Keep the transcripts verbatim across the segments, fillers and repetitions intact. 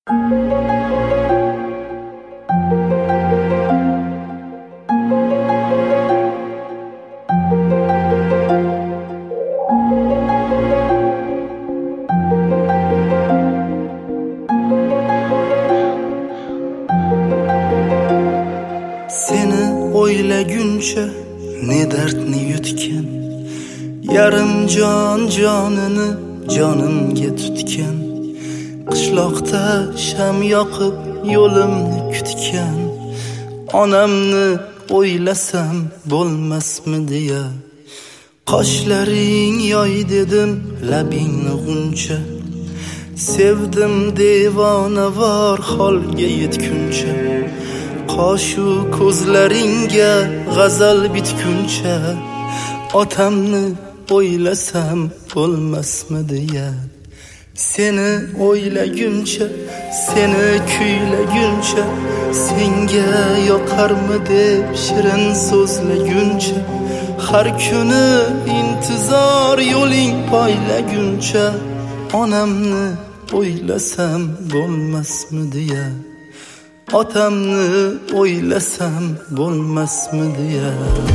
Seni o'ylaguncha ne dardni yutgan, yarim jon jonini jonimga tutgan, qishloqda sham yoqib yo'limni kutgan, onamni o'ylasam bo'lmasmi deya, qoshlaring yoy dedim labingni g'uncha, sevdim devonavor holga yetguncha, qoshu ko'zlaringga g'azal bitguncha, otamni o'ylasam bo'lmasmi deya, seni o'ylaguncha, seni kuylaguncha, senga yoqarmi deb shirin so'zlaguncha, har kuni intizor yo'ling poylaguncha, onamni o'ylasam bo'lmasmi deya, otamni o'ylasam bo'lmasmi deya.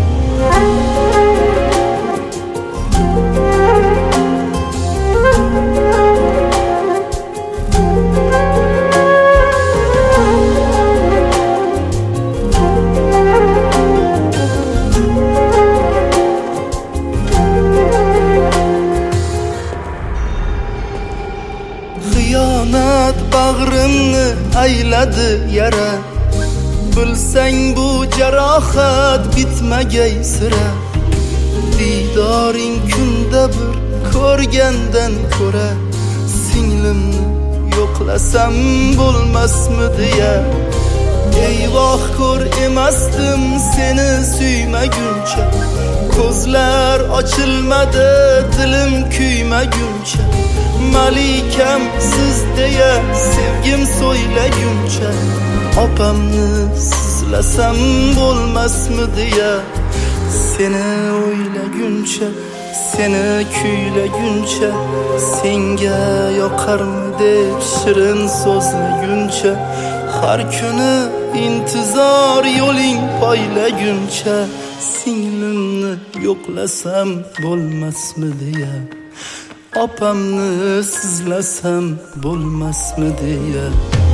Xiyonat bag'rimni ayladi yara, bilsang bu jarohat bitmagay sira, didoring kunda bir ko'rgandan ko'ra, singlimni yo'qlasam bo'lmasmi deya, eyvoh ko'r emasdim seni suymaguncha, ko'zlar ochilmadi dilim kuymaguncha, malikam siz deya sevgim so'ylaguncha, opamni sizlasam bo'lmasmi deya, seni o'ylaguncha, seni kuylaguncha, senga yoqarmi deb shirin so'zlaguncha, har kuni intizor yo'ling poylaguncha, singlimni yo'qlasam bo'lmasmi deya, opamni sizlasam bo'lmasmi deya.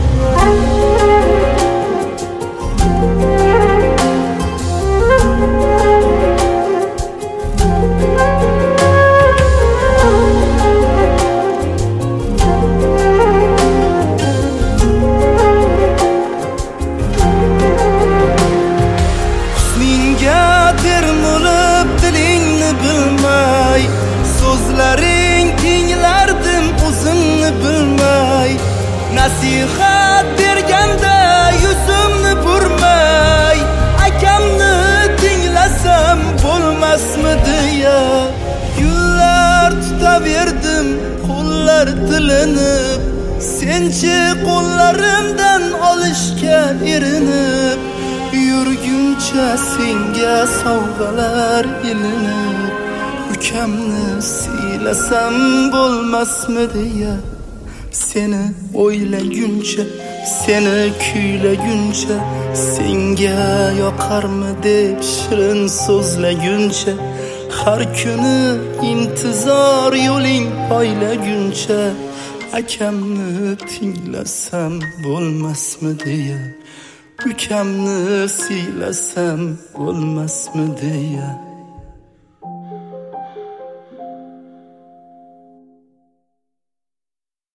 Husningga termulib dilingni bilmay, so'zlaring tinglardim o'zimni bilmay, nasihat berganda yuzimni burmay, akamni tinglasam bo'lmasmi deya, yillar tutaverdim qo'llar tilinib, senchi qo'llarimdan olishga erinib, yurguncha senga sovg'alar ilinib, ukamni siylasam bo'lmasmi deya, seni o'ylaguncha, seni kuylaguncha, senga yoqarmi deb shirin so'zlaguncha, har kuni intizor yo'ling poylaguncha, akamni tinglasam bo'lmasmi deya, ukamni siylasam bo'lmasmi deya.